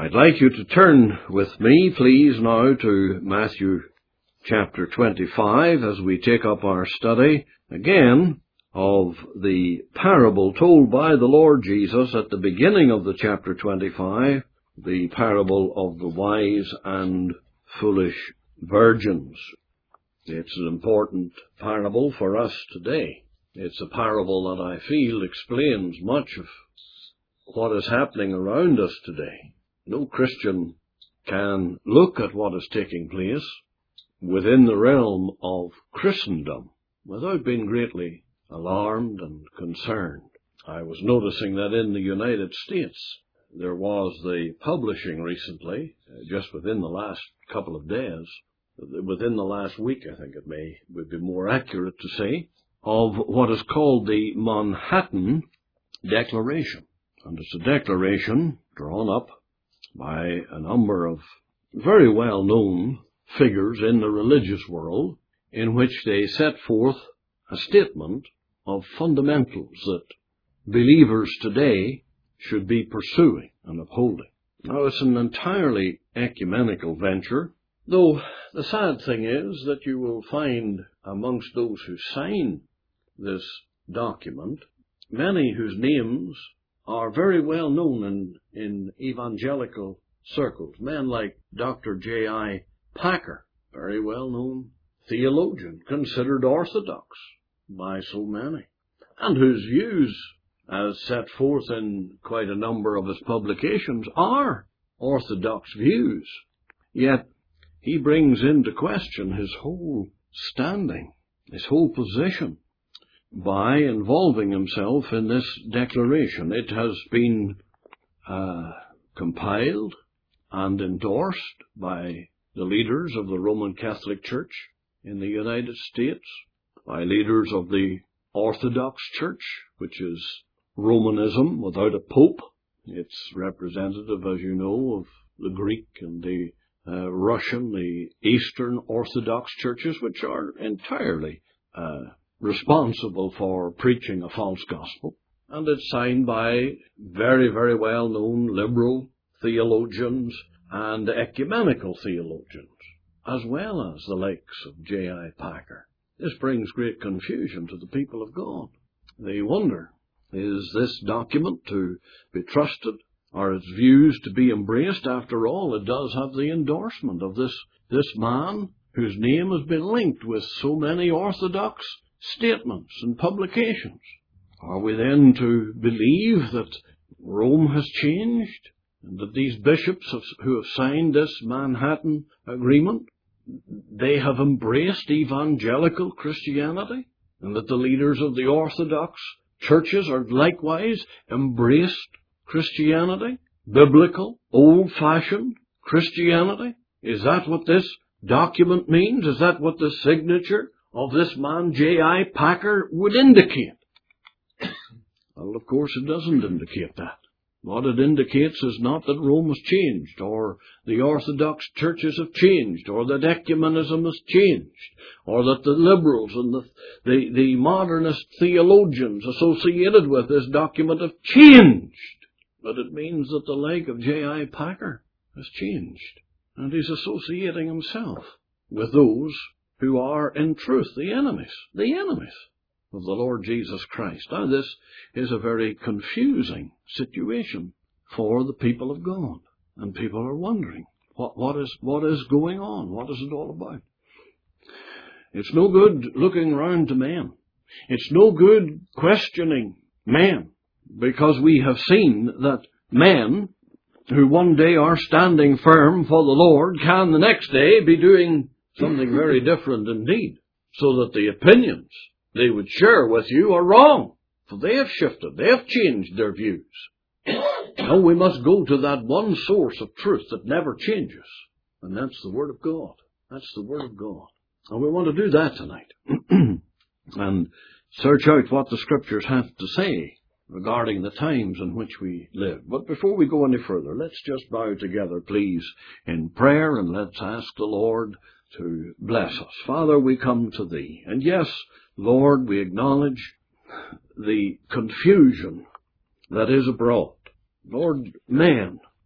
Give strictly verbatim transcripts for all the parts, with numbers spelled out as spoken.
I'd like you to turn with me, please, now to Matthew chapter twenty-five as we take up our study again of the parable told by the Lord Jesus at the beginning of the chapter twenty-five, the parable of the wise and foolish virgins. It's an important parable for us today. It's a parable that I feel explains much of what is happening around us today. No Christian can look at what is taking place within the realm of Christendom without being greatly alarmed and concerned. I was noticing that in the United States there was the publishing recently, just within the last couple of days, within the last week I think it may would be more accurate to say, of what is called the Manhattan Declaration. And it's a declaration drawn up by a number of very well-known figures in the religious world, in which they set forth a statement of fundamentals that believers today should be pursuing and upholding. Now, it's an entirely ecumenical venture, though the sad thing is that you will find amongst those who sign this document many whose names are very well known in, in evangelical circles. Men like Doctor J I Packer, very well known theologian, considered orthodox by so many, and whose views, as set forth in quite a number of his publications, are orthodox views. Yet he brings into question his whole standing, his whole position, by involving himself in this declaration. It has been uh, compiled and endorsed by the leaders of the Roman Catholic Church in the United States, by leaders of the Orthodox Church, which is Romanism without a pope. It's representative, as you know, of the Greek and the uh, Russian, the Eastern Orthodox churches, which are entirely uh, responsible for preaching a false gospel. And it's signed by very, very well-known liberal theologians and ecumenical theologians, as well as the likes of J I Packer. This brings great confusion to the people of God. They wonder, is this document to be trusted? Are its views to be embraced? After all, it does have the endorsement of this, this man whose name has been linked with so many orthodox statements and publications. Are we then to believe that Rome has changed, and that these bishops have, who have signed this Manhattan Agreement, they have embraced evangelical Christianity, and that the leaders of the Orthodox churches are likewise embraced Christianity, biblical, old-fashioned Christianity? Is that what this document means? Is that what the signature of this man J I Packer would indicate? Well, of course it doesn't indicate that. What it indicates is not that Rome has changed, or the Orthodox churches have changed, or that ecumenism has changed, or that the liberals and the, the, the modernist theologians associated with this document have changed. But it means that the like of J I Packer has changed, and he's associating himself with those who are in truth the enemies, the enemies of the Lord Jesus Christ. Now, this is a very confusing situation for the people of God, and people are wondering, what, what is, what is going on? What is it all about? It's no good looking round to men. It's no good questioning men, because we have seen that men who one day are standing firm for the Lord can the next day be doing something very different indeed, so that the opinions they would share with you are wrong, for they have shifted, they have changed their views. Now we must go to that one source of truth that never changes, and that's the Word of God. That's the Word of God. And we want to do that tonight, and search out what the Scriptures have to say regarding the times in which we live. But before we go any further, let's just bow together, please, in prayer, and let's ask the Lord to bless us. Father, we come to Thee, and yes, Lord, we acknowledge the confusion that is abroad. Lord, man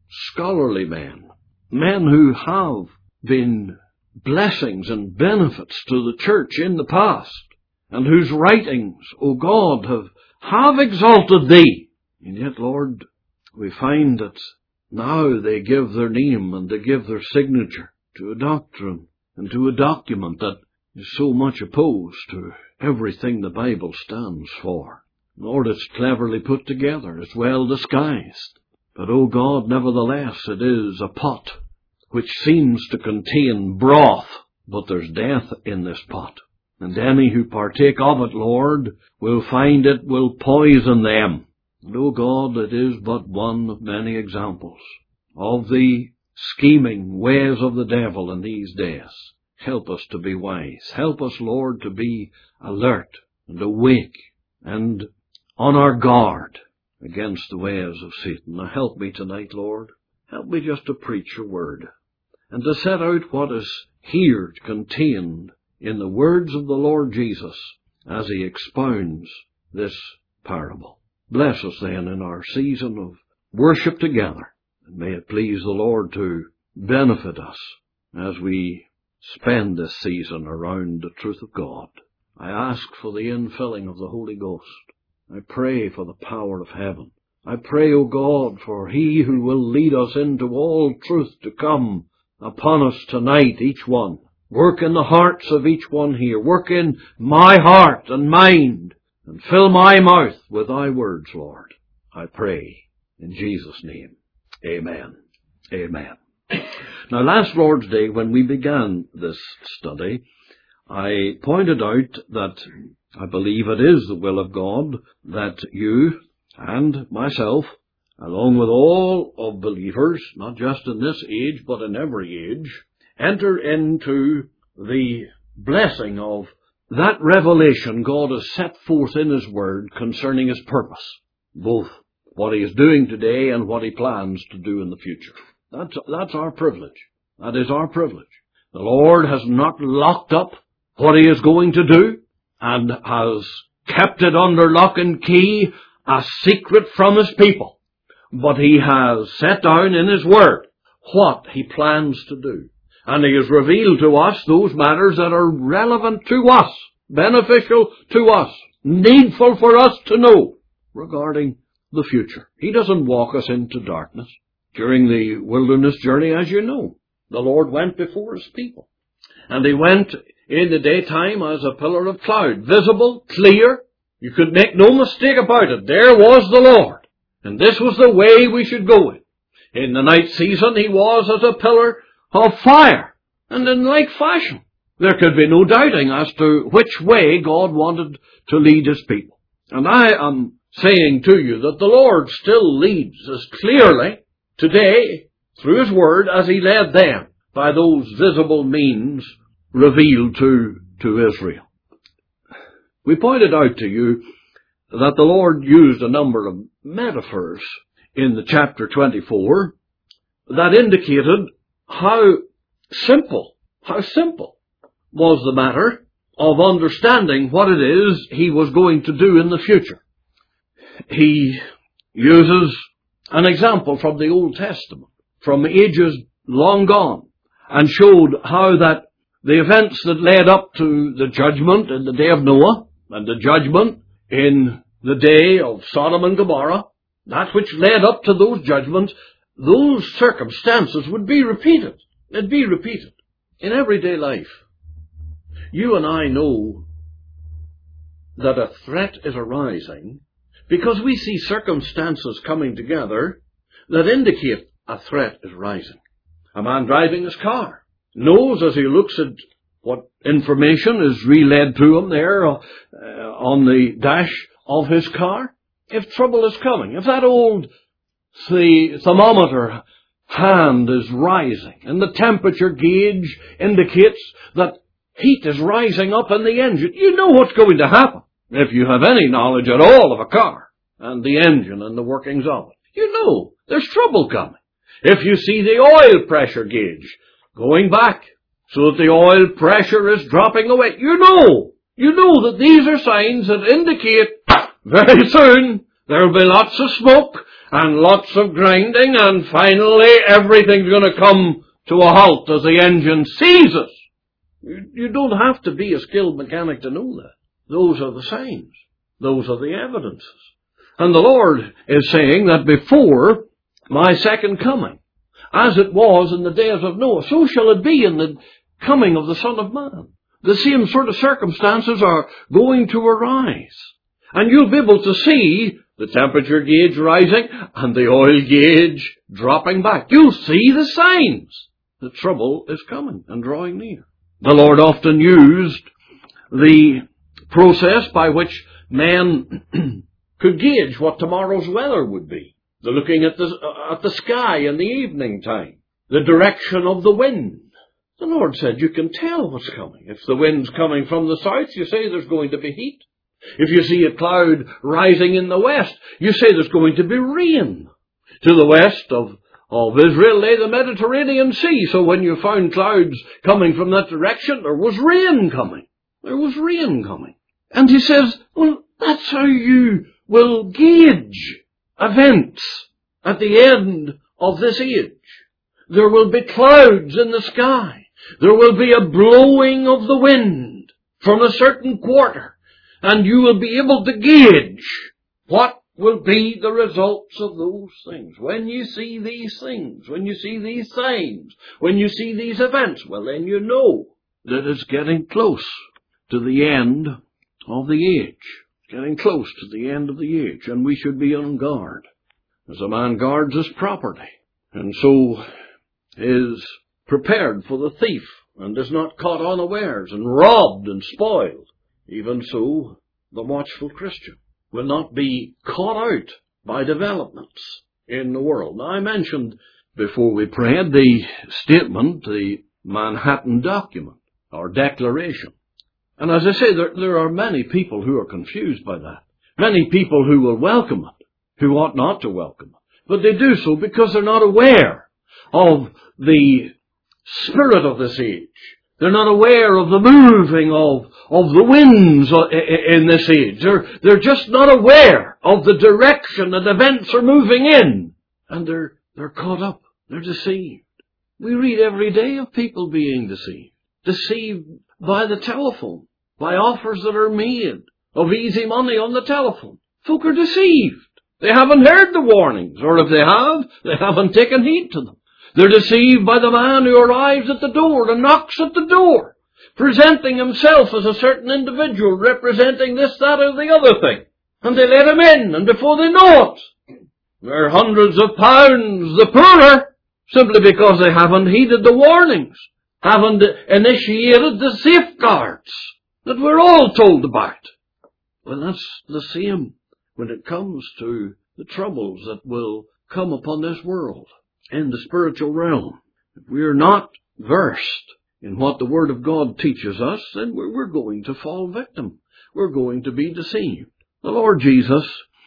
scholarly men, men who have been blessings and benefits to the church in the past, and whose writings, O God, have, have exalted Thee. And yet, Lord, we find that now they give their name and they give their signature to a doctrine and to a document that is so much opposed to everything the Bible stands for. Lord, it's cleverly put together, it's well disguised. But, O God, nevertheless, it is a pot which seems to contain broth, but there's death in this pot. And any who partake of it, Lord, will find it will poison them. And, O God, it is but one of many examples of the scheming ways of the devil in these days. Help us to be wise. Help us, Lord, to be alert and awake and on our guard against the ways of Satan. Now help me tonight, Lord. Help me just to preach your word and to set out what is here contained in the words of the Lord Jesus as he expounds this parable. Bless us then in our season of worship together, and may it please the Lord to benefit us as we spend this season around the truth of God. I ask for the infilling of the Holy Ghost. I pray for the power of heaven. I pray, O God, for He who will lead us into all truth to come upon us tonight, each one. Work in the hearts of each one here. Work in my heart and mind, and fill my mouth with thy words, Lord. I pray in Jesus' name. Amen. Amen. Now, last Lord's Day, when we began this study, I pointed out that I believe it is the will of God that you and myself, along with all of believers, not just in this age, but in every age, enter into the blessing of that revelation God has set forth in His Word concerning His purpose, both what He is doing today and what He plans to do in the future. That's, that's our privilege. That is our privilege. The Lord has not locked up what He is going to do and has kept it under lock and key, a secret from His people. But He has set down in His Word what He plans to do. And He has revealed to us those matters that are relevant to us, beneficial to us, needful for us to know regarding the future. He doesn't walk us into darkness. During the wilderness journey, as you know, the Lord went before His people. And He went in the daytime as a pillar of cloud, visible, clear. You could make no mistake about it. There was the Lord. And this was the way we should go in. In the night season, He was as a pillar of fire. And in like fashion, there could be no doubting as to which way God wanted to lead His people. And I am saying to you that the Lord still leads as clearly today through His Word as He led them by those visible means revealed to, to Israel. We pointed out to you that the Lord used a number of metaphors in the chapter twenty-four that indicated how simple, how simple was the matter of understanding what it is He was going to do in the future. He uses an example from the Old Testament, from ages long gone, and showed how that the events that led up to the judgment in the day of Noah, and the judgment in the day of Sodom and Gomorrah, that which led up to those judgments, those circumstances would be repeated. It'd be repeated in everyday life. You and I know that a threat is arising because we see circumstances coming together that indicate a threat is rising. A man driving his car knows as he looks at what information is relayed to him there uh, on the dash of his car, if trouble is coming, if that old the thermometer hand is rising and the temperature gauge indicates that heat is rising up in the engine, you know what's going to happen. If you have any knowledge at all of a car and the engine and the workings of it, you know there's trouble coming. If you see the oil pressure gauge going back so that the oil pressure is dropping away, you know, you know that these are signs that indicate very soon there will be lots of smoke and lots of grinding, and finally everything's going to come to a halt as the engine seizes. You, you don't have to be a skilled mechanic to know that. Those are the signs. Those are the evidences. And the Lord is saying that before my second coming, as it was in the days of Noah, so shall it be in the coming of the Son of Man. The same sort of circumstances are going to arise. And you'll be able to see the temperature gauge rising and the oil gauge dropping back. You'll see the signs that trouble is coming and drawing near. The Lord often used the process by which men could gauge what tomorrow's weather would be. They're looking at the, uh, at the sky in the evening time, the direction of the wind. The Lord said you can tell what's coming. If the wind's coming from the south, you say there's going to be heat. If you see a cloud rising in the west, you say there's going to be rain. To the west of, of Israel lay the Mediterranean Sea, so when you found clouds coming from that direction, there was rain coming. There was rain coming. And he says, well, that's how you will gauge events at the end of this age. There will be clouds in the sky. There will be a blowing of the wind from a certain quarter. And you will be able to gauge what will be the results of those things. When you see these things, when you see these signs, when you see these events, well then you know that it's getting close to the end of the age. Getting close to the end of the age. And we should be on guard. As a man guards his property, and so is prepared for the thief, and is not caught unawares, and robbed and spoiled. Even so, the watchful Christian will not be caught out by developments in the world. Now, I mentioned before we prayed the statement, the Manhattan Document, or Declaration. And as I say, there, there are many people who are confused by that. Many people who will welcome it, who ought not to welcome it. But they do so because they're not aware of the spirit of this age. They're not aware of the moving of, of the winds in this age. They're, they're just not aware of the direction that events are moving in. And they're, they're caught up. They're deceived. We read every day of people being deceived. Deceived by the telephone, by offers that are made of easy money on the telephone. Folk are deceived. They haven't heard the warnings, or if they have, they haven't taken heed to them. They're deceived by the man who arrives at the door and knocks at the door, presenting himself as a certain individual, representing this, that, or the other thing. And they let him in, and before they know it, they're hundreds of pounds the poorer, simply because they haven't heeded the warnings, haven't initiated the safeguards that we're all told about. Well, that's the same when it comes to the troubles that will come upon this world in the spiritual realm. If we are not versed in what the Word of God teaches us, then we're going to fall victim. We're going to be deceived. The Lord Jesus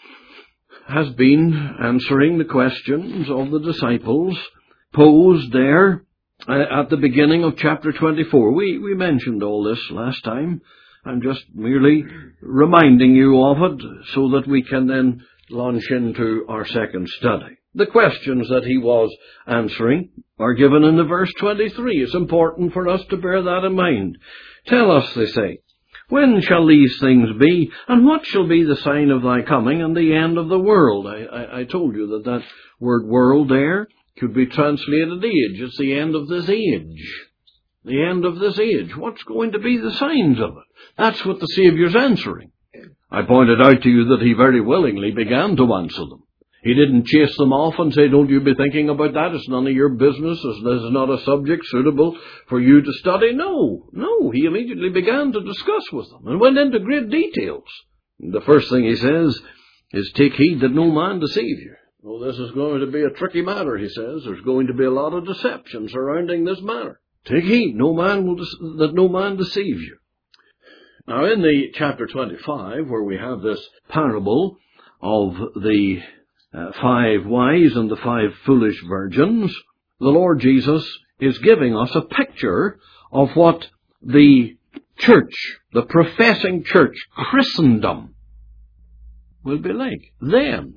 has been answering the questions of the disciples posed there at the beginning of chapter twenty-four. We, we mentioned all this last time. I'm just merely reminding you of it so that we can then launch into our second study. The questions that he was answering are given in the verse twenty-three. It's important for us to bear that in mind. Tell us, they say, when shall these things be, and what shall be the sign of thy coming and the end of the world? I, I, I told you that that word world there could be translated age. It's the end of this age. The end of this age. What's going to be the signs of it? That's what the Saviour's answering. I pointed out to you that he very willingly began to answer them. He didn't chase them off and say, don't you be thinking about that. It's none of your business. This is not a subject suitable for you to study. No, no. He immediately began to discuss with them and went into great details. And the first thing he says is, take heed that no man deceive you. Well, this is going to be a tricky matter, he says. There's going to be a lot of deception surrounding this matter. Take heed no man will de- that no man deceive you. Now, in the chapter twenty-five, where we have this parable of the uh, five wise and the five foolish virgins, the Lord Jesus is giving us a picture of what the church, the professing church, Christendom, will be like then.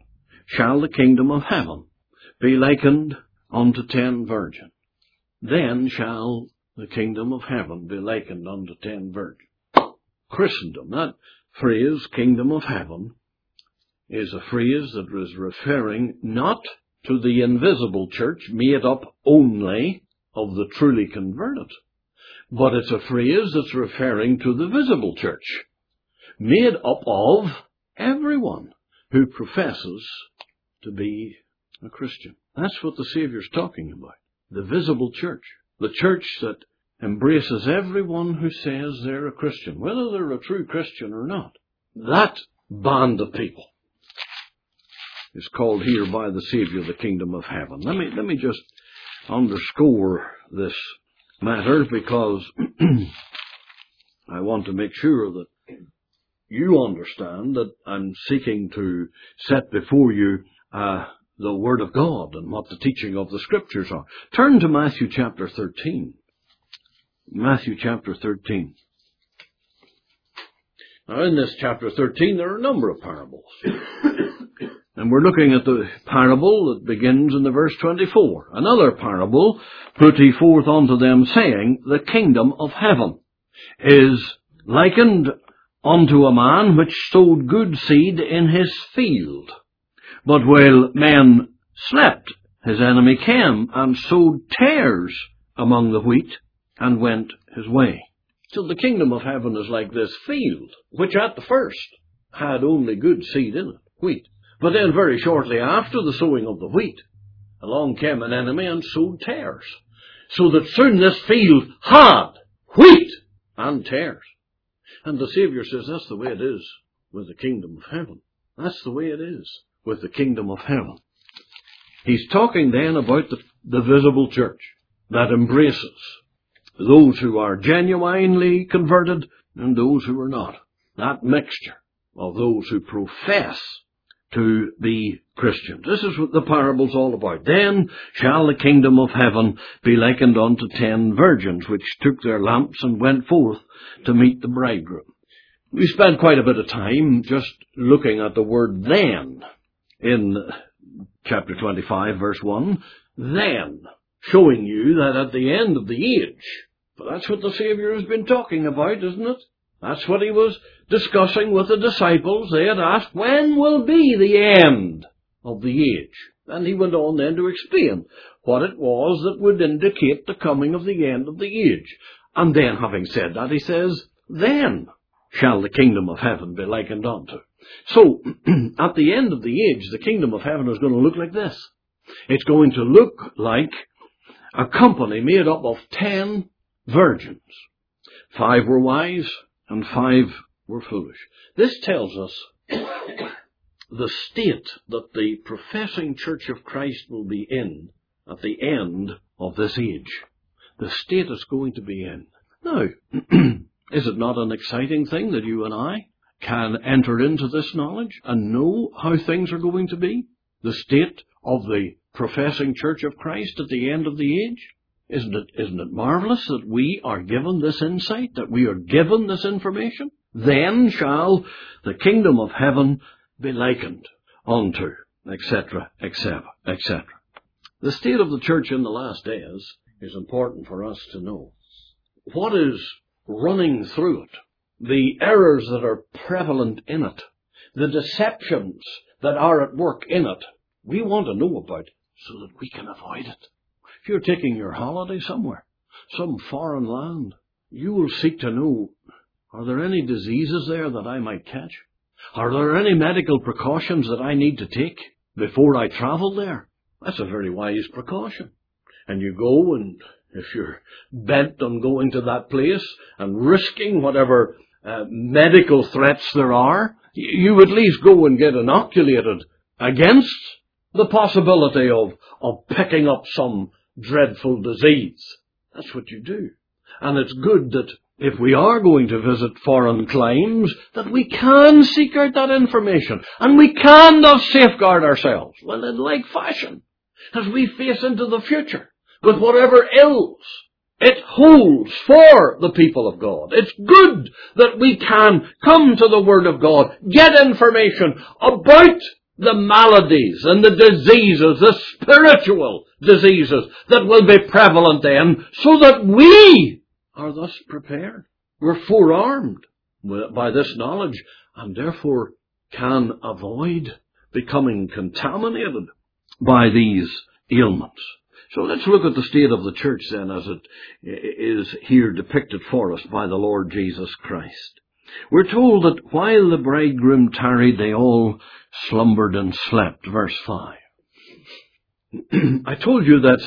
shall the kingdom of heaven be likened unto ten virgins. Then shall the kingdom of heaven be likened unto ten virgins. Christendom, that phrase, kingdom of heaven, is a phrase that is referring not to the invisible church made up only of the truly converted, but it's a phrase that's referring to the visible church, made up of everyone who professes to be a Christian. That's what the Saviour's talking about. The visible church. The church that embraces everyone who says they're a Christian, whether they're a true Christian or not. That band of people is called here by the Saviour the kingdom of heaven. Let me, let me just underscore this matter, because I want to make sure that you understand that I'm seeking to set before you uh, the Word of God and what the teaching of the Scriptures are. Turn to Matthew chapter thirteen. Matthew chapter thirteen. Now in this chapter thirteen there are a number of parables. And we're looking at the parable that begins in the verse twenty-four. Another parable put he forth unto them, saying, the kingdom of heaven is likened unto a man which sowed good seed in his field. But while men slept, his enemy came and sowed tares among the wheat and went his way. So the kingdom of heaven is like this field, which at the first had only good seed in it, wheat. But then very shortly after the sowing of the wheat, along came an enemy and sowed tares. So that soon this field had wheat and tares. And the Saviour says that's the way it is with the kingdom of heaven. That's the way it is with the kingdom of heaven. He's talking then about the, the visible church that embraces those who are genuinely converted and those who are not. That mixture of those who profess to be Christians. This is what the parable's all about. Then shall the kingdom of heaven be likened unto ten virgins, which took their lamps and went forth to meet the bridegroom. We spent quite a bit of time just looking at the word then in chapter twenty-five, verse one. Then, showing you that at the end of the age, but that's what the Saviour has been talking about, isn't it? That's what he was discussing with the disciples. They had asked, when will be the end of the age? And he went on then to explain what it was that would indicate the coming of the end of the age. And then, having said that, he says, then shall the kingdom of heaven be likened unto. So, at the end of the age, the kingdom of heaven is going to look like this. It's going to look like a company made up of ten virgins. Five were wise and five were foolish. This tells us the state that the professing Church of Christ will be in at the end of this age. The state it's going to be in. Now, is it not an exciting thing that you and I can enter into this knowledge and know how things are going to be? The state of the professing Church of Christ at the end of the age? Isn't it, isn't it marvelous that we are given this insight, that we are given this information? Then shall the kingdom of heaven be likened unto, et cetera, et cetera, et cetera. The state of the church in the last days is important for us to know. What is running through it? The errors that are prevalent in it? The deceptions that are at work in it? We want to know about so that we can avoid it. If you're taking your holiday somewhere, some foreign land, you will seek to know, are there any diseases there that I might catch? Are there any medical precautions that I need to take before I travel there? That's a very wise precaution. And you go, and if you're bent on going to that place and risking whatever uh, medical threats there are, you at least go and get inoculated against the possibility of, of picking up some dreadful disease. That's what you do. And it's good that if we are going to visit foreign climes, that we can seek out that information. And we can thus safeguard ourselves, well, in like fashion, as we face into the future with whatever ills it holds for the people of God. It's good that we can come to the Word of God, get information about the maladies and the diseases, the spiritual diseases that will be prevalent then, so that we are thus prepared. We're forearmed by this knowledge and therefore can avoid becoming contaminated by these ailments. So let's look at the state of the church then as it is here depicted for us by the Lord Jesus Christ. We're told that while the bridegroom tarried, they all slumbered and slept. Verse five. I told you that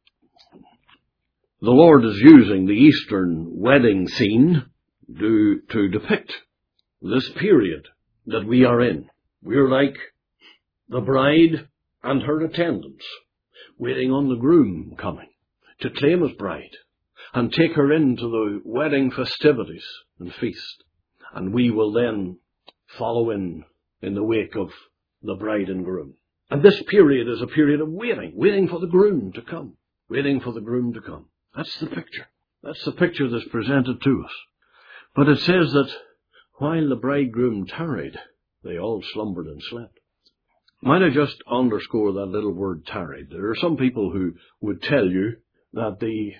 the Lord is using the Eastern wedding scene to, to depict this period that we are in. We're like the bride and her attendants, waiting on the groom coming to claim his bride and take her into the wedding festivities and feast. And we will then follow in, in the wake of the bride and groom. And this period is a period of waiting, waiting for the groom to come, waiting for the groom to come. That's the picture. That's the picture that's presented to us. But it says that while the bridegroom tarried, they all slumbered and slept. Might I just underscore that little word tarried? There are some people who would tell you that the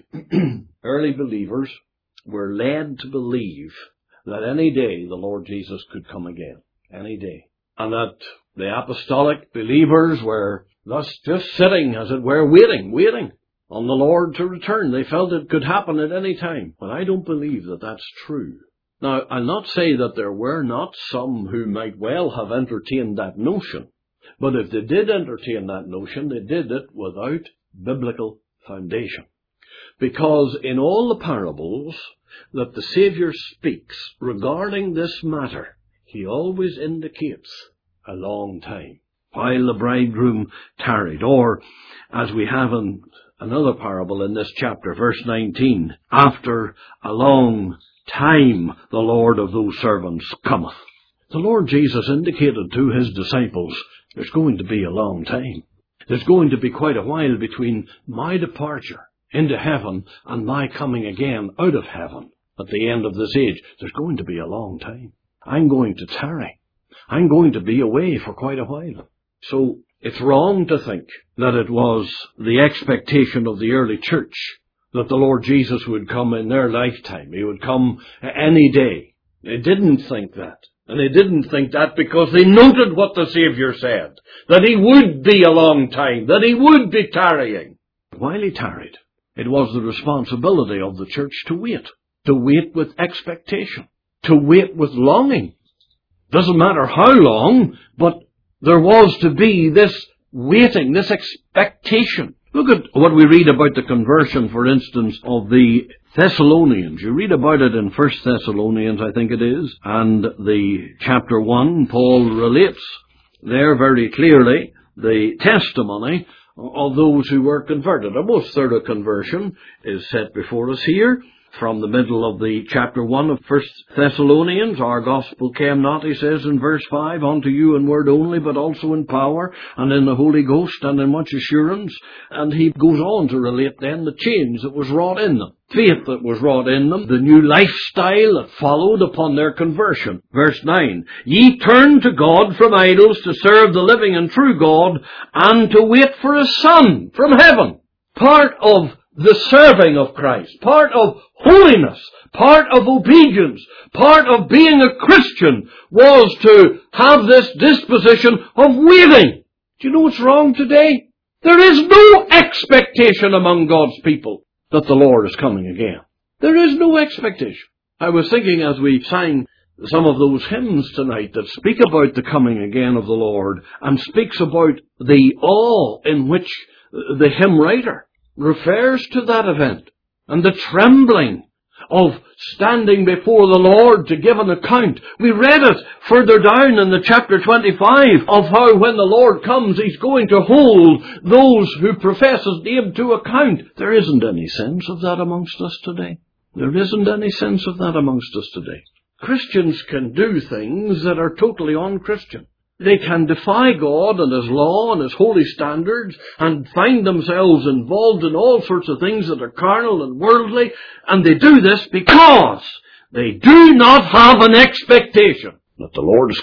early believers were led to believe that any day the Lord Jesus could come again. Any day. And that the apostolic believers were thus just sitting, as it were, waiting, waiting on the Lord to return. They felt it could happen at any time. But I don't believe that that's true. Now, I'll not say that there were not some who might well have entertained that notion. But if they did entertain that notion, they did it without biblical foundation. Because in all the parables that the Saviour speaks regarding this matter, he always indicates a long time, while the bridegroom tarried. Or, as we have in another parable in this chapter, verse nineteen, after a long time the Lord of those servants cometh. The Lord Jesus indicated to his disciples, there's going to be a long time. There's going to be quite a while between my departure into heaven and my coming again out of heaven at the end of this age. There's going to be a long time. I'm going to tarry. I'm going to be away for quite a while. So it's wrong to think that it was the expectation of the early church that the Lord Jesus would come in their lifetime. He would come any day. They didn't think that. And they didn't think that because they noted what the Saviour said, that he would be a long time, that he would be tarrying. While he tarried, it was the responsibility of the church to wait, to wait with expectation, to wait with longing. Doesn't matter how long, but there was to be this waiting, this expectation. Look at what we read about the conversion, for instance, of the Thessalonians. You read about it in First Thessalonians, I think it is, and the chapter one, Paul relates there very clearly the testimony of those who were converted. A most thorough conversion is set before us here. From the middle of the chapter one of First Thessalonians, our gospel came not, he says in verse five, unto you in word only, but also in power, and in the Holy Ghost, and in much assurance. And he goes on to relate then the change that was wrought in them, faith that was wrought in them, the new lifestyle that followed upon their conversion. Verse nine, ye turn to God from idols to serve the living and true God, and to wait for a Son from heaven. Part of the serving of Christ, part of holiness, part of obedience, part of being a Christian was to have this disposition of waiting. Do you know what's wrong today? There is no expectation among God's people that the Lord is coming again. There is no expectation. I was thinking as we sang some of those hymns tonight that speak about the coming again of the Lord and speaks about the awe in which the hymn writer refers to that event and the trembling of standing before the Lord to give an account. We read it further down in the chapter twenty-five of how when the Lord comes, he's going to hold those who profess his name to account. There isn't any sense of that amongst us today. There isn't any sense of that amongst us today. Christians can do things that are totally un-Christian. They can defy God and His law and His holy standards and find themselves involved in all sorts of things that are carnal and worldly, and they do this because they do not have an expectation that the Lord is coming.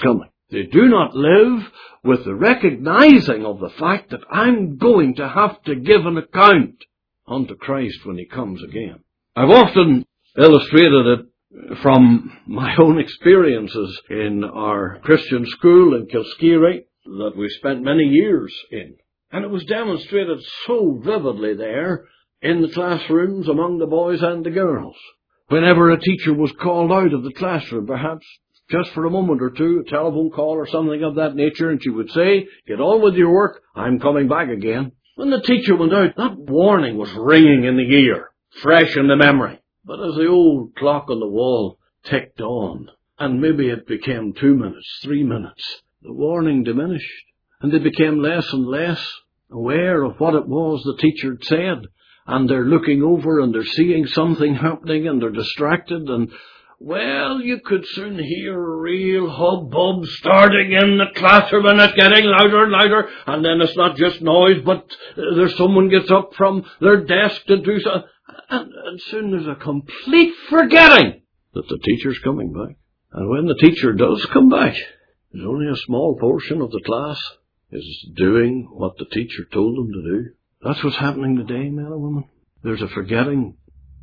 They do not live with the recognizing of the fact that I'm going to have to give an account unto Christ when He comes again. I've often illustrated it from my own experiences in our Christian school in Kilskeery that we spent many years in. And it was demonstrated so vividly there in the classrooms among the boys and the girls. Whenever a teacher was called out of the classroom, perhaps just for a moment or two, a telephone call or something of that nature, and she would say, "Get on with your work, I'm coming back again." When the teacher went out, that warning was ringing in the ear, fresh in the memory. But as the old clock on the wall ticked on, and maybe it became two minutes, three minutes, the warning diminished, and they became less and less aware of what it was the teacher had said, and they're looking over and they're seeing something happening and they're distracted, and well, you could soon hear a real hubbub starting in the classroom, and it's getting louder and louder, and then it's not just noise, but there's someone gets up from their desk to do something, and, and soon there's a complete forgetting that the teacher's coming back. And when the teacher does come back, there's only a small portion of the class is doing what the teacher told them to do. That's what's happening today, men and women. There's a forgetting.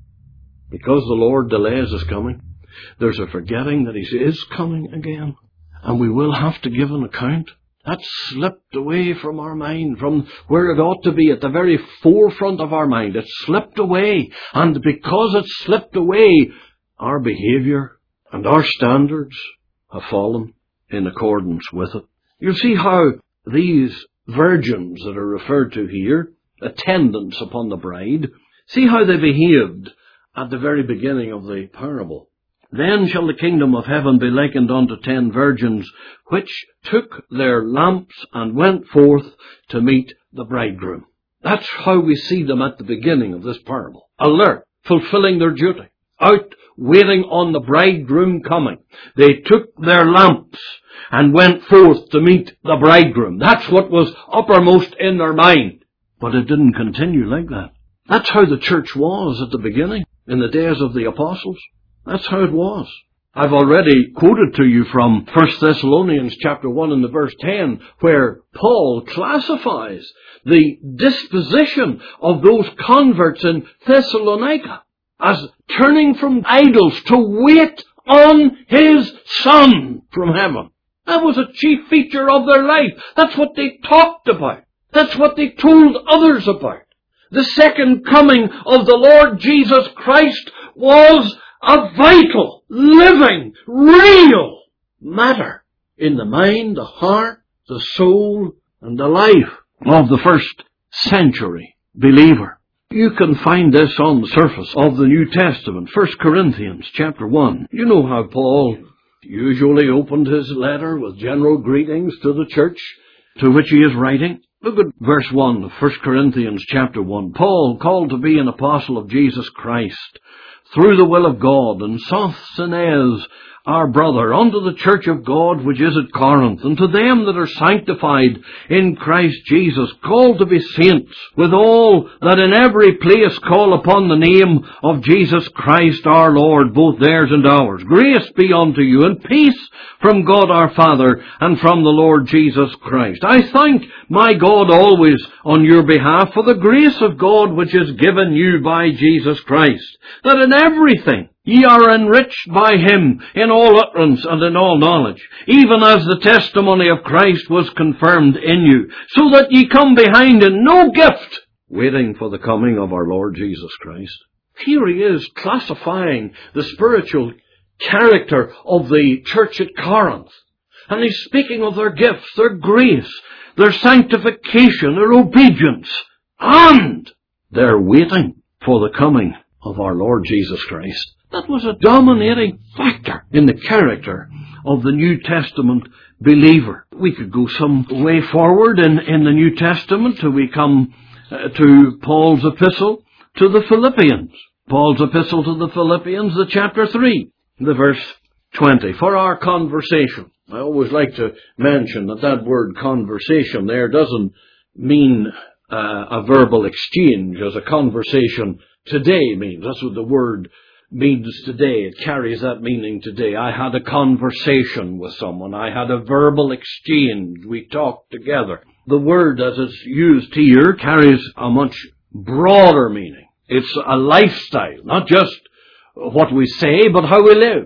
Because the Lord delays His coming, there's a forgetting that He is coming again. And we will have to give an account. That's slipped away from our mind, from where it ought to be, at the very forefront of our mind. It's slipped away. And because it's slipped away, our behaviour and our standards have fallen in accordance with it. You'll see how these virgins that are referred to here, attendants upon the bride, see how they behaved at the very beginning of the parable. Then shall the kingdom of heaven be likened unto ten virgins, which took their lamps and went forth to meet the bridegroom. That's how we see them at the beginning of this parable. Alert, fulfilling their duty, out waiting on the bridegroom coming. They took their lamps and went forth to meet the bridegroom. That's what was uppermost in their mind. But it didn't continue like that. That's how the church was at the beginning, in the days of the apostles. That's how it was. I've already quoted to you from First Thessalonians chapter one and the verse ten, where Paul classifies the disposition of those converts in Thessalonica as turning from idols to wait on His Son from heaven. That was a chief feature of their life. That's what they talked about. That's what they told others about. The second coming of the Lord Jesus Christ was a vital, living, real matter in the mind, the heart, the soul, and the life of the first century believer. You can find this on the surface of the New Testament, First Corinthians chapter one. You know how Paul usually opened his letter with general greetings to the church to which he is writing. Look at verse one of First Corinthians chapter one. Paul, called to be an apostle of Jesus Christ, through the will of God, and Sosthenes, our brother, unto the church of God which is at Corinth, and to them that are sanctified in Christ Jesus, called to be saints, with all that in every place call upon the name of Jesus Christ our Lord, both theirs and ours. Grace be unto you, and peace from God our Father, and from the Lord Jesus Christ. I thank my God always on your behalf for the grace of God which is given you by Jesus Christ, that in everything ye are enriched by Him in all utterance and in all knowledge, even as the testimony of Christ was confirmed in you, so that ye come behind in no gift, waiting for the coming of our Lord Jesus Christ. Here he is classifying the spiritual character of the church at Corinth. And he's speaking of their gifts, their grace, their sanctification, their obedience, and their waiting for the coming of our Lord Jesus Christ. That was a dominating factor in the character of the New Testament believer. We could go some way forward in, in the New Testament till we come uh, to Paul's epistle to the Philippians. Paul's epistle to the Philippians, the chapter three, the verse twenty. For our conversation. I always like to mention that that word conversation there doesn't mean uh, a verbal exchange as a conversation today means. That's what the word means today. It carries that meaning today. I had a conversation with someone. I had a verbal exchange. We talked together. The word as it's used here carries a much broader meaning. It's a lifestyle, not just what we say, but how we live.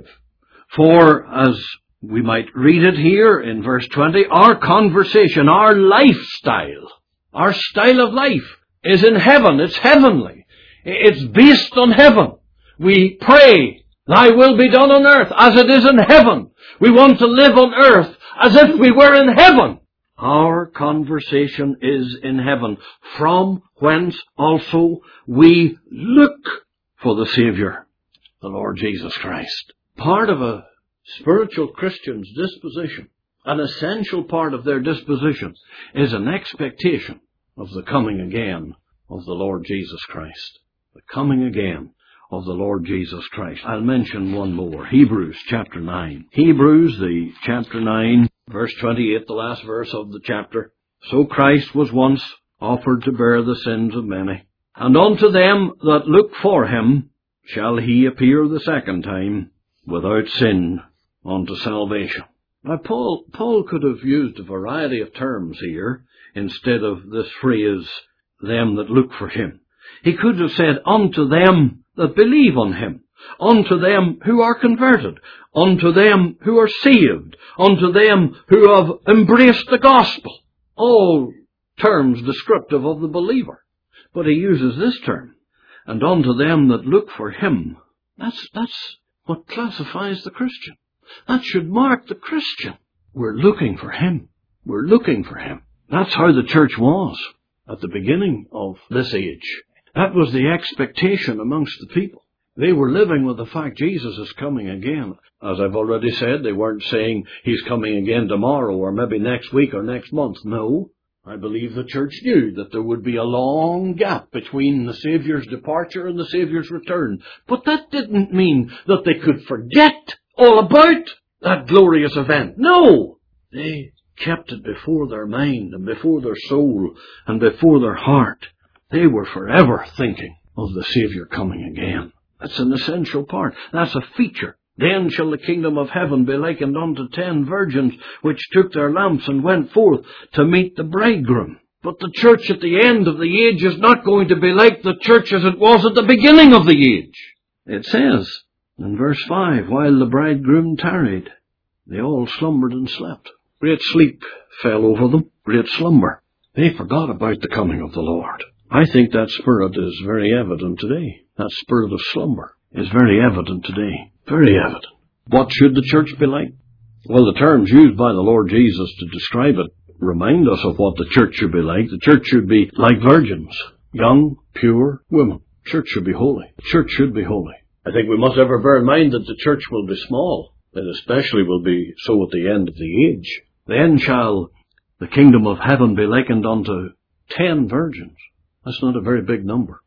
For, as we might read it here in verse twenty, our conversation, our lifestyle, our style of life is in heaven. It's heavenly. It's based on heaven. We pray, Thy will be done on earth as it is in heaven. We want to live on earth as if we were in heaven. Our conversation is in heaven, from whence also we look for the Savior, the Lord Jesus Christ. Part of a spiritual Christian's disposition, an essential part of their disposition, is an expectation of the coming again of the Lord Jesus Christ. The coming again of the Lord Jesus Christ. I'll mention one more. Hebrews chapter nine. Hebrews, the chapter nine, verse twenty-eight, the last verse of the chapter. So Christ was once offered to bear the sins of many, and unto them that look for him shall he appear the second time without sin unto salvation. Now Paul, Paul could have used a variety of terms here instead of this phrase, them that look for him. He could have said, unto them that believe on him, unto them who are converted, unto them who are saved, unto them who have embraced the gospel. All terms descriptive of the believer. But he uses this term, and unto them that look for him. That's, that's what classifies the Christian. That should mark the Christian. We're looking for him. We're looking for him. That's how the church was at the beginning of this age. That was the expectation amongst the people. They were living with the fact Jesus is coming again. As I've already said, they weren't saying he's coming again tomorrow or maybe next week or next month. No, I believe the church knew that there would be a long gap between the Saviour's departure and the Saviour's return. But that didn't mean that they could forget all about that glorious event. No, they kept it before their mind and before their soul and before their heart. They were forever thinking of the Saviour coming again. That's an essential part. That's a feature. Then shall the kingdom of heaven be likened unto ten virgins, which took their lamps and went forth to meet the bridegroom. But the church at the end of the age is not going to be like the church as it was at the beginning of the age. It says in verse five, while the bridegroom tarried, they all slumbered and slept. Great sleep fell over them, great slumber. They forgot about the coming of the Lord. I think that spirit is very evident today. That spirit of slumber is very evident today. Very evident. What should the church be like? Well, the terms used by the Lord Jesus to describe it remind us of what the church should be like. The church should be like virgins, young, pure women. The church should be holy. The church should be holy. I think we must ever bear in mind that the church will be small, and especially will be so at the end of the age. Then shall the kingdom of heaven be likened unto ten virgins. That's not a very big number.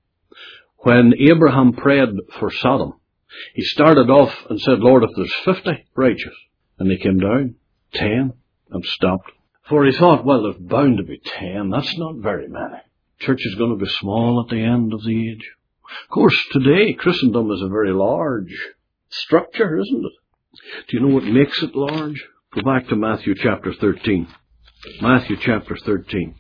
When Abraham prayed for Sodom, he started off and said, Lord, if there's fifty righteous, and they came down, ten, and stopped. For he thought, well, there's bound to be ten. That's not very many. Church is going to be small at the end of the age. Of course, today, Christendom is a very large structure, isn't it? Do you know what makes it large? Go back to Matthew chapter thirteen. Matthew chapter thirteen.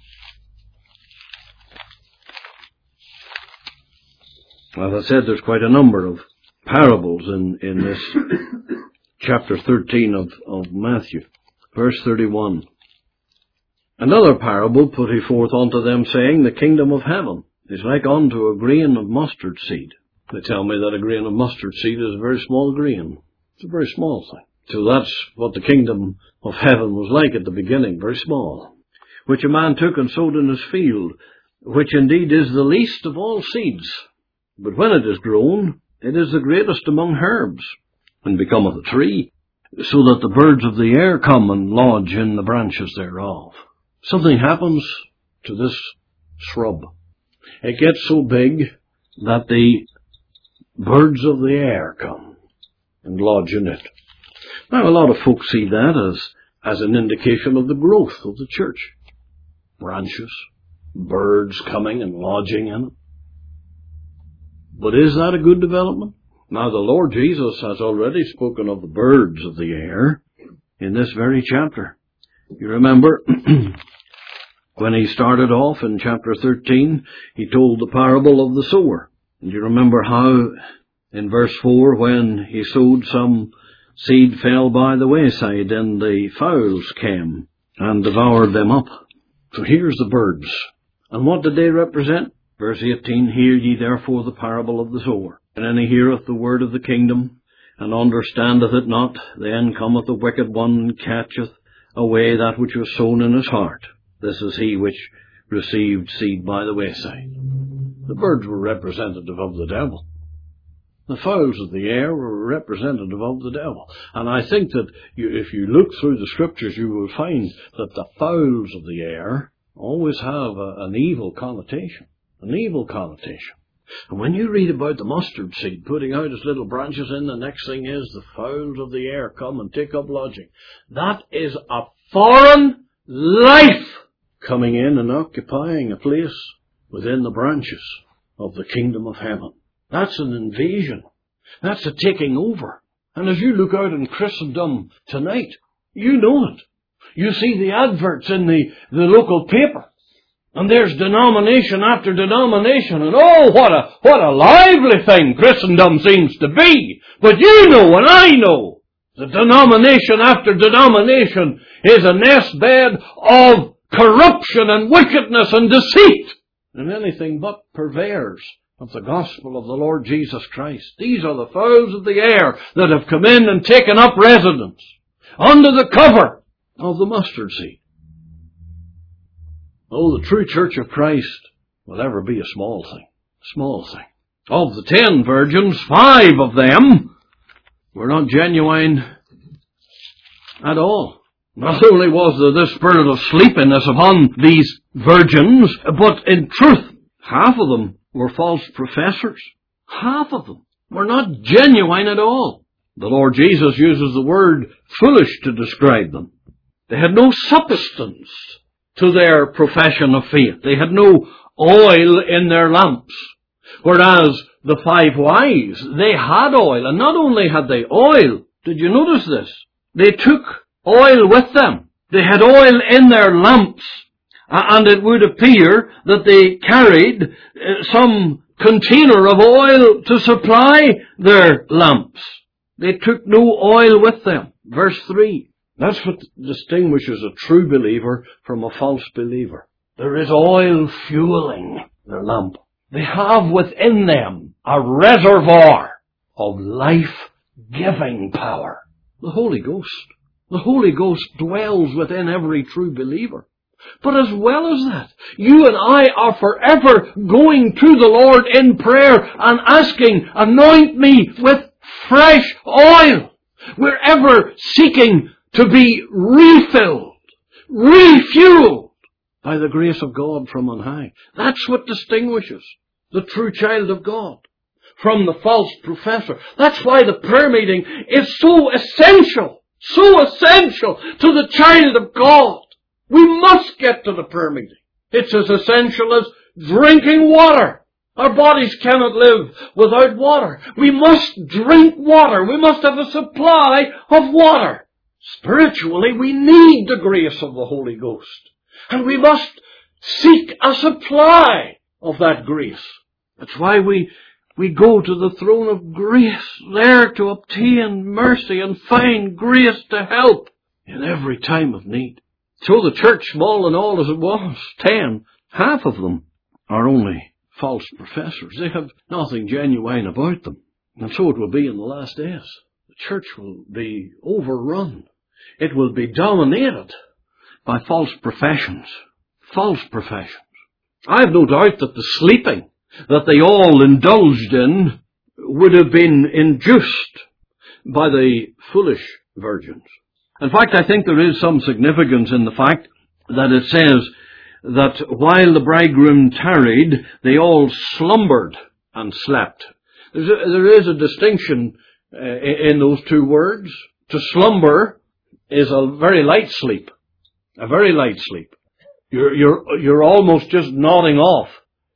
As I said, there's quite a number of parables in, in this chapter thirteen of, of Matthew. Verse thirty-one. Another parable put he forth unto them, saying, the kingdom of heaven is like unto a grain of mustard seed. They tell me that a grain of mustard seed is a very small grain. It's a very small thing. So that's what the kingdom of heaven was like at the beginning, very small. Which a man took and sowed in his field, which indeed is the least of all seeds. But when it is grown, it is the greatest among herbs, and becometh a tree, so that the birds of the air come and lodge in the branches thereof. Something happens to this shrub. It gets so big that the birds of the air come and lodge in it. Now, a lot of folks see that as, as an indication of the growth of the church. Branches, birds coming and lodging in it. But is that a good development? Now the Lord Jesus has already spoken of the birds of the air in this very chapter. You remember when he started off in chapter thirteen, he told the parable of the sower. And you remember how in verse four, when he sowed, some seed fell by the wayside, and the fowls came and devoured them up. So here's the birds. And what did they represent? Verse eighteen, hear ye therefore the parable of the sower. And any heareth the word of the kingdom, and understandeth it not, then cometh the wicked one, and catcheth away that which was sown in his heart. This is he which received seed by the wayside. The birds were representative of the devil. The fowls of the air were representative of the devil. And I think that you, if you look through the scriptures, you will find that the fowls of the air always have a, an evil connotation. An evil connotation. And when you read about the mustard seed putting out its little branches in, the next thing is the fowls of the air come and take up lodging. That is a foreign life coming in and occupying a place within the branches of the kingdom of heaven. That's an invasion. That's a taking over. And as you look out in Christendom tonight, you know it. You see the adverts in the, the local paper. And there's denomination after denomination, and oh, what a, what a lively thing Christendom seems to be. But you know and I know that denomination after denomination is a nest bed of corruption and wickedness and deceit, and anything but purveyors of the gospel of the Lord Jesus Christ. These are the fowls of the air that have come in and taken up residence under the cover of the mustard seed. Oh, the true church of Christ will ever be a small thing. Small thing. Of the ten virgins, five of them were not genuine at all. Not only was there this spirit of sleepiness upon these virgins, but in truth, half of them were false professors. Half of them were not genuine at all. The Lord Jesus uses the word foolish to describe them. They had no substance to their profession of faith. They had no oil in their lamps. Whereas the five wise, they had oil. And not only had they oil, did you notice this? They took oil with them. They had oil in their lamps. And it would appear that they carried some container of oil to supply their lamps. They took no oil with them. Verse three. That's what distinguishes a true believer from a false believer. There is oil fueling their lamp. They have within them a reservoir of life-giving power. The Holy Ghost. The Holy Ghost dwells within every true believer. But as well as that, you and I are forever going to the Lord in prayer and asking, anoint me with fresh oil. We're ever seeking to be refilled, refueled by the grace of God from on high. That's what distinguishes the true child of God from the false professor. That's why the prayer meeting is so essential, so essential to the child of God. We must get to the prayer meeting. It's as essential as drinking water. Our bodies cannot live without water. We must drink water. We must have a supply of water. Spiritually, we need the grace of the Holy Ghost. And we must seek a supply of that grace. That's why we, we go to the throne of grace, there to obtain mercy and find grace to help in every time of need. So the church, small and all as it was, ten, half of them are only false professors. They have nothing genuine about them. And so it will be in the last days. The church will be overrun. It will be dominated by false professions. False professions. I have no doubt that the sleeping that they all indulged in would have been induced by the foolish virgins. In fact, I think there is some significance in the fact that it says that while the bridegroom tarried, they all slumbered and slept. There's a, there is a distinction uh, in those two words. To slumber is a very light sleep. A very light sleep. You're, you're, you're almost just nodding off.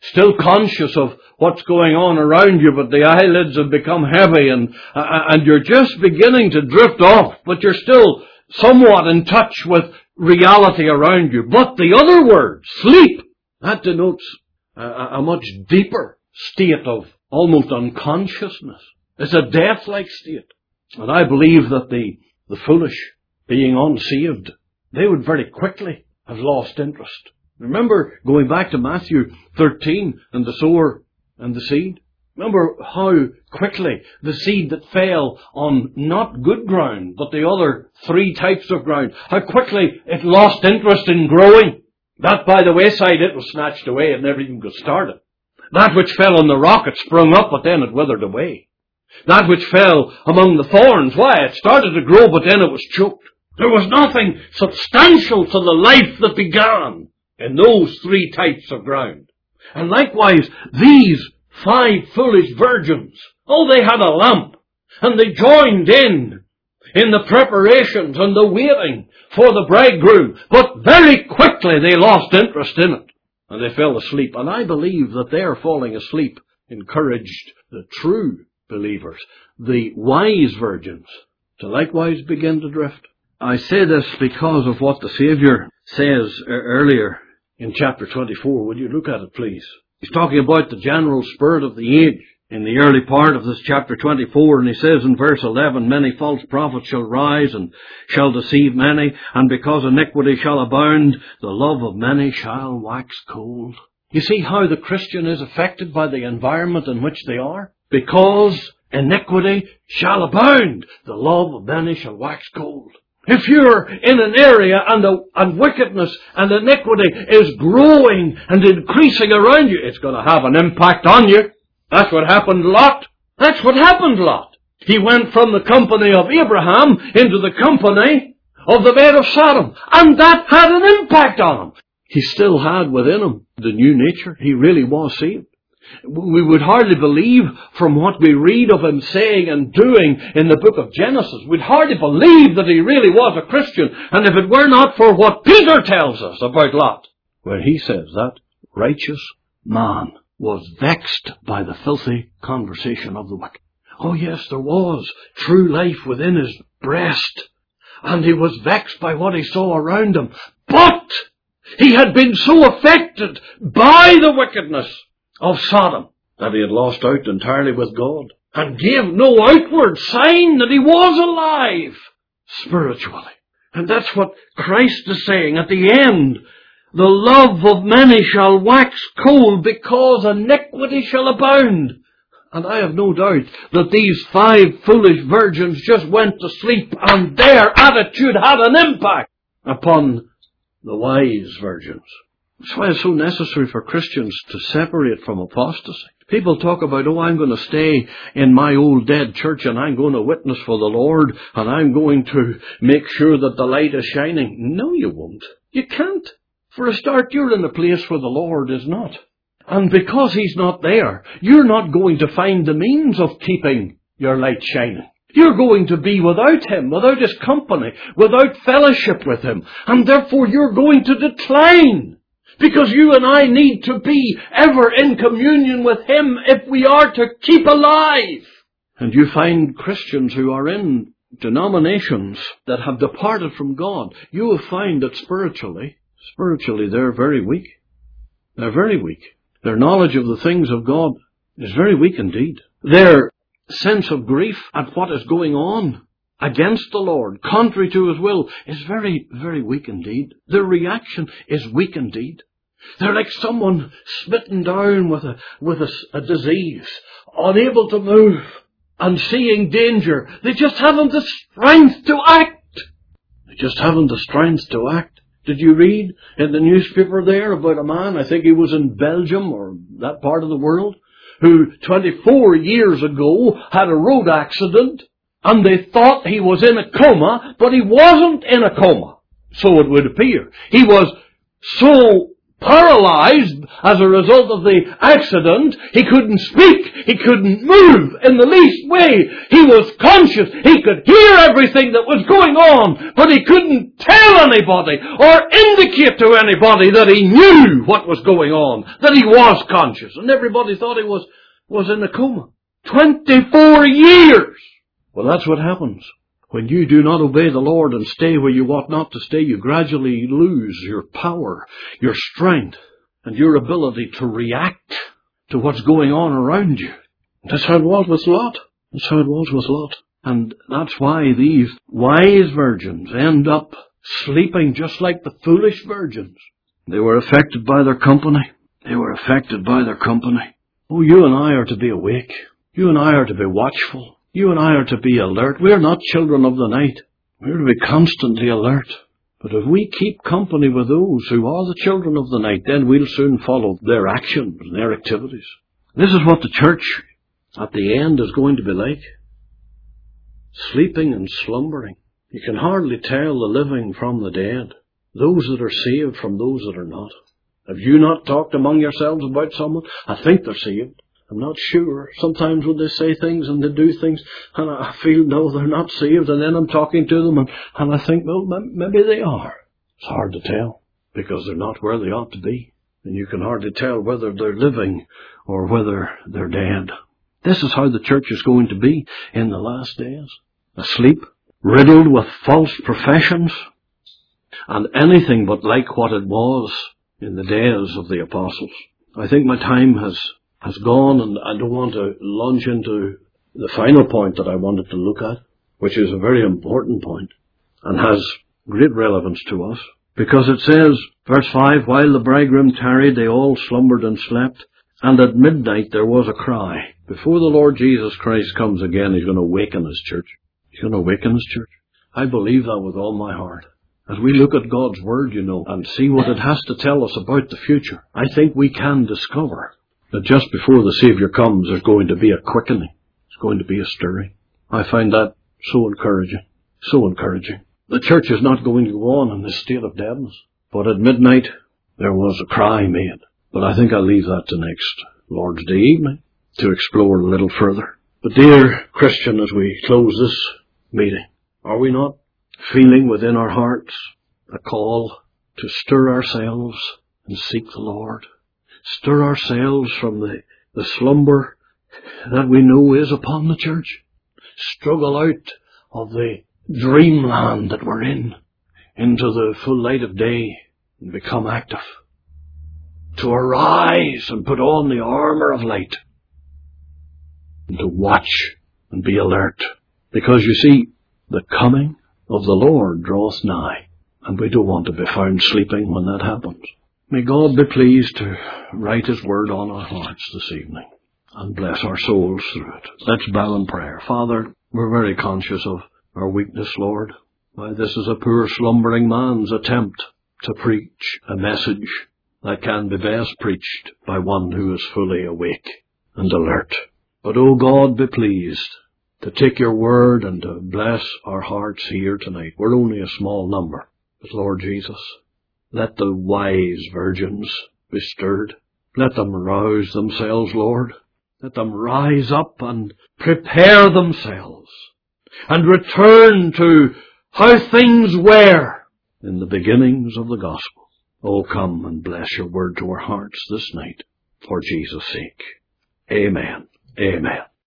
Still conscious of what's going on around you, but the eyelids have become heavy and, uh, and you're just beginning to drift off, but you're still somewhat in touch with reality around you. But the other word, sleep, that denotes a, a much deeper state of almost unconsciousness. It's a death-like state. And I believe that the, the foolish, being unsaved, they would very quickly have lost interest. Remember going back to Matthew thirteen and the sower and the seed? Remember how quickly the seed that fell on not good ground, but the other three types of ground, how quickly it lost interest in growing. That by the wayside, it was snatched away and never even got started. That which fell on the rock, it sprung up, but then it withered away. That which fell among the thorns, why, it started to grow, but then it was choked. There was nothing substantial to the life that began in those three types of ground. And likewise, these five foolish virgins, oh, they had a lamp, and they joined in, in the preparations and the waiting for the bridegroom, but very quickly they lost interest in it, and they fell asleep. And I believe that their falling asleep encouraged the true believers, the wise virgins, to likewise begin to drift. I say this because of what the Saviour says earlier in chapter twenty-four. Would you look at it, please? He's talking about the general spirit of the age in the early part of this chapter twenty-four, and he says in verse eleven, "Many false prophets shall rise and shall deceive many, and because iniquity shall abound, the love of many shall wax cold." You see how the Christian is affected by the environment in which they are? Because iniquity shall abound, the love of many shall wax cold. If you're in an area and, the, and wickedness and iniquity is growing and increasing around you, it's going to have an impact on you. That's what happened to Lot. That's what happened to Lot. He went from the company of Abraham into the company of the bed of Sodom. And that had an impact on him. He still had within him the new nature. He really was saved. We would hardly believe from what we read of him saying and doing in the book of Genesis. We'd hardly believe that he really was a Christian. And if it were not for what Peter tells us about Lot, where he says that righteous man was vexed by the filthy conversation of the wicked. Oh yes, there was true life within his breast. And he was vexed by what he saw around him. But he had been so affected by the wickedness of Sodom that he had lost out entirely with God and gave no outward sign that he was alive spiritually. And that's what Christ is saying at the end. The love of many shall wax cold because iniquity shall abound. And I have no doubt that these five foolish virgins just went to sleep and their attitude had an impact upon the wise virgins. That's why it's so necessary for Christians to separate from apostasy. People talk about, oh, I'm going to stay in my old dead church and I'm going to witness for the Lord and I'm going to make sure that the light is shining. No, you won't. You can't. For a start, you're in a place where the Lord is not. And because He's not there, you're not going to find the means of keeping your light shining. You're going to be without Him, without His company, without fellowship with Him. And therefore you're going to decline. Because you and I need to be ever in communion with Him if we are to keep alive. And you find Christians who are in denominations that have departed from God, you will find that spiritually, spiritually they're very weak. They're very weak. Their knowledge of the things of God is very weak indeed. Their sense of grief at what is going on against the Lord, contrary to His will, is very, very weak indeed. Their reaction is weak indeed. They're like someone smitten down with a, with a, a disease, unable to move, and seeing danger. They just haven't the strength to act. They just haven't the strength to act. Did you read in the newspaper there about a man, I think he was in Belgium or that part of the world, who twenty-four years ago had a road accident and they thought he was in a coma, but he wasn't in a coma. So it would appear. He was so paralyzed as a result of the accident. He couldn't speak. He couldn't move in the least way. He was conscious. He could hear everything that was going on, but he couldn't tell anybody or indicate to anybody that he knew what was going on, that he was conscious. And everybody thought he was, was in a coma. twenty-four years! Well, that's what happens. When you do not obey the Lord and stay where you ought not to stay, you gradually lose your power, your strength, and your ability to react to what's going on around you. That's how it was with Lot. That's how it was with Lot. And that's why these wise virgins end up sleeping just like the foolish virgins. They were affected by their company. They were affected by their company. Oh, you and I are to be awake. You and I are to be watchful. You and I are to be alert. We are not children of the night. We are to be constantly alert. But if we keep company with those who are the children of the night, then we'll soon follow their actions and their activities. This is what the church at the end is going to be like. Sleeping and slumbering. You can hardly tell the living from the dead. Those that are saved from those that are not. Have you not talked among yourselves about someone? I think they're saved. I'm not sure. Sometimes when they say things and they do things, and I feel, no, they're not saved, and then I'm talking to them, and, and I think, well, maybe they are. It's hard to tell, because they're not where they ought to be. And you can hardly tell whether they're living or whether they're dead. This is how the church is going to be in the last days. Asleep, riddled with false professions, and anything but like what it was in the days of the apostles. I think my time has has gone, and I don't want to launch into the final point that I wanted to look at, which is a very important point and has great relevance to us, because it says, verse five, while the bridegroom tarried, they all slumbered and slept, and at midnight there was a cry. Before the Lord Jesus Christ comes again, He's going to awaken His church. He's going to awaken His church. I believe that with all my heart. As we look at God's Word, you know, and see what it has to tell us about the future, I think we can discover that just before the Saviour comes, there's going to be a quickening. There's going to be a stirring. I find that so encouraging. So encouraging. The church is not going to go on in this state of deadness. But at midnight, there was a cry made. But I think I'll leave that to next Lord's Day evening to explore a little further. But dear Christian, as we close this meeting, are we not feeling within our hearts a call to stir ourselves and seek the Lord? Stir ourselves from the, the slumber that we know is upon the church. Struggle out of the dreamland that we're in into the full light of day and become active. To arise and put on the armour of light. And to watch and be alert. Because you see, the coming of the Lord draweth nigh. And we don't want to be found sleeping when that happens. May God be pleased to write His Word on our hearts this evening and bless our souls through it. Let's bow in prayer. Father, we're very conscious of our weakness, Lord. Why, this is a poor slumbering man's attempt to preach a message that can be best preached by one who is fully awake and alert. But, O God, be pleased to take your word and to bless our hearts here tonight. We're only a small number, but Lord Jesus, let the wise virgins be stirred. Let them rouse themselves, Lord. Let them rise up and prepare themselves and return to how things were in the beginnings of the gospel. Oh, come and bless your word to our hearts this night for Jesus' sake. Amen. Amen.